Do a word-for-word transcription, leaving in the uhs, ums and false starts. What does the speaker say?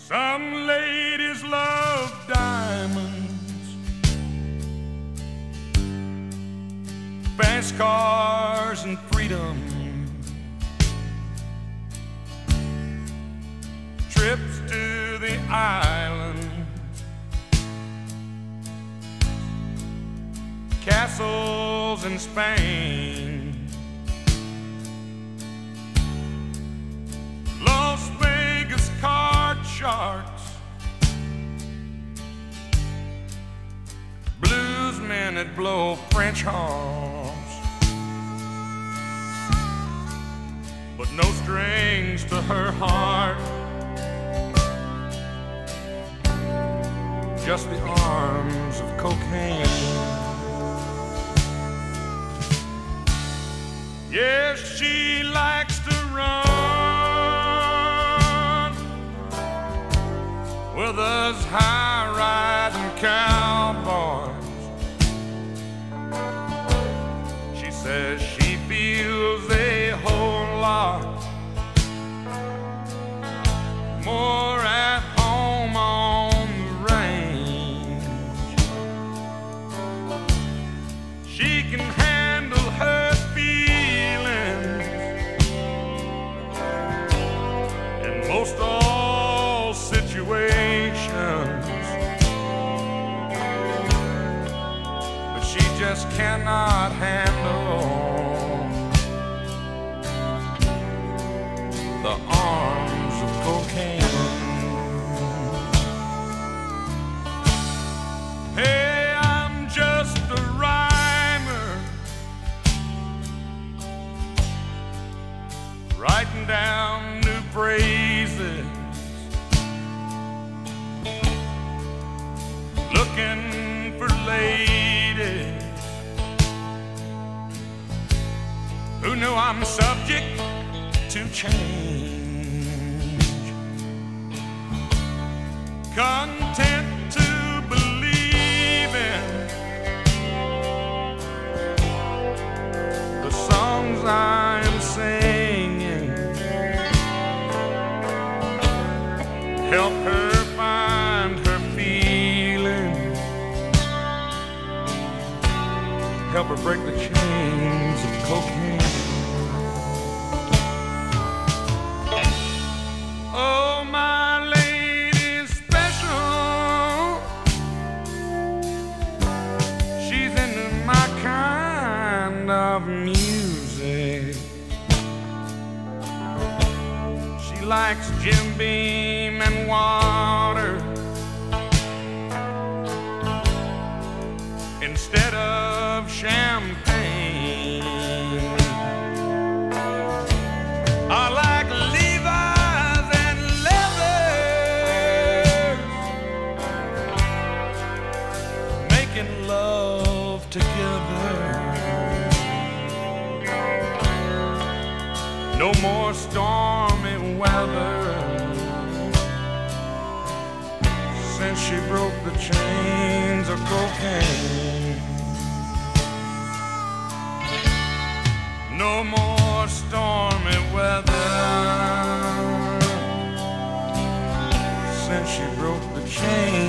Some ladies love diamonds, fast cars and freedom, trips to the islands, castles in Spain, Las Vegas card sharks, bluesmen that blow French horns, but no strings to her heart, just the arms of cocaine. Yes, she likes to run with us high-riding cowboys. She says she feels a whole lot more at home on the range. She can handle her feelings in most all situations, but she just cannot handle the arms of cocaine. Hey, I'm just a rhymer, writing down new phrases, looking for ladies who know I'm subject to change, content to believe in the songs I am singing, help her find her feelings, help her break the chains of cocaine. Oh, my lady's special, she's into my kind of music. She likes Jim Beam and water instead of champagne. I like Levi's and leathers, making love together. No more stormy weather since she broke the chains of cocaine. No more stormy weather since she broke the chains